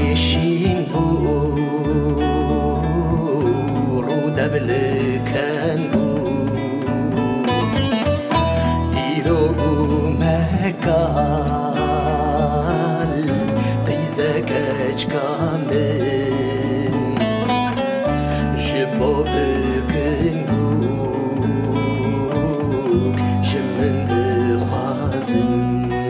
شين بو رود بلکن بو ایرو بو مکال قیزک اچکامن جبو بکن بوک جمن دخوازن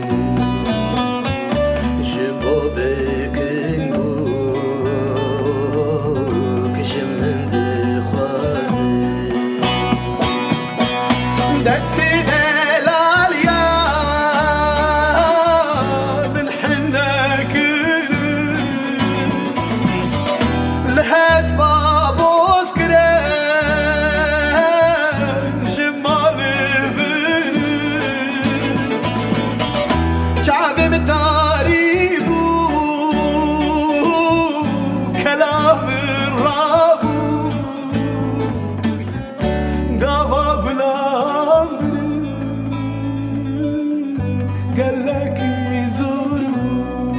دستي دلال يا من حنك لهاس بابوس كران جمال بر شعبي متاريبو كلام الرابو قابا بلا قال لك يزوروا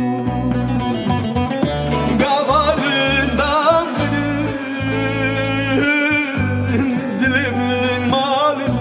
قبر دمر دل من مالد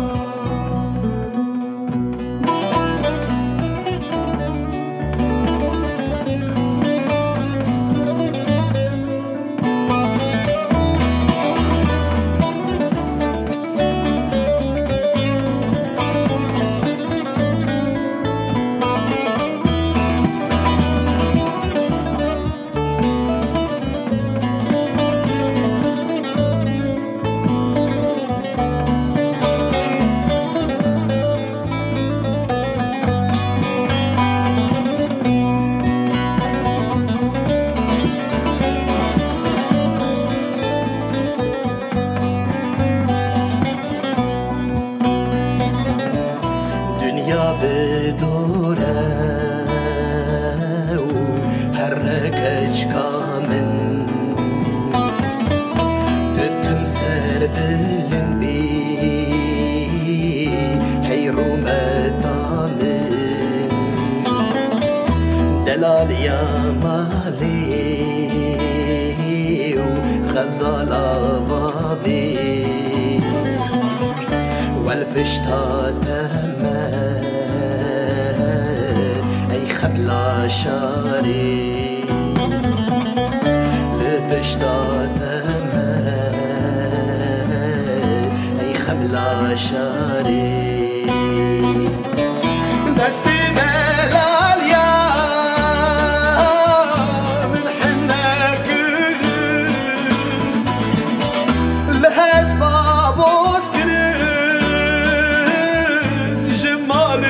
بدوره وحركج كامن تتمسر بالنبي حيرو مدامن دلال يا مالي وغزال بابي والبشتا تمام خبلا شاري لبشتا تمام اي خبلا شاري دستي دلال يا من حنك لهاس بابوس كرن جمال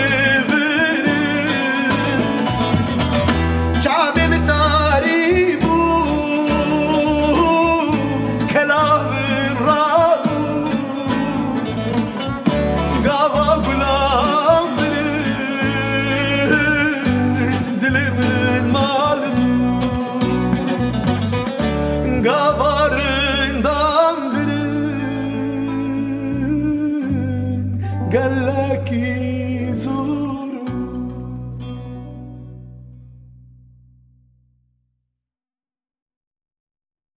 قال لك